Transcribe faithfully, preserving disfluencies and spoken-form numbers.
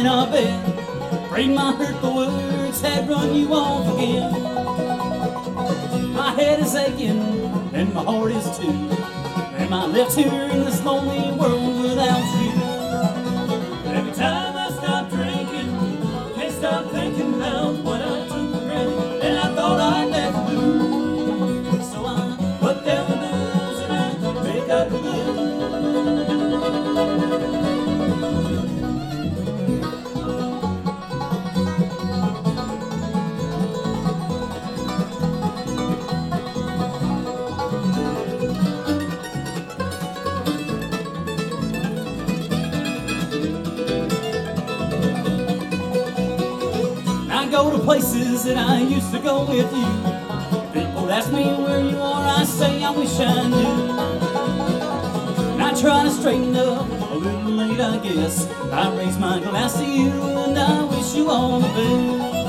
in our bed. Afraid my hurtful words had run you off again. My head is aching and my heart is too. Am I left here in this lonely world without you? Every time I stop drinking, can't stop thinking about what I took for granted, and I thought I'd never do. So I put down the booze and I pick up the blues. I go to places that I used to go with you. People ask me where you are, I say I wish I knew. And I try to straighten up, a little late I guess. I raise my glass to you and I wish you all the best.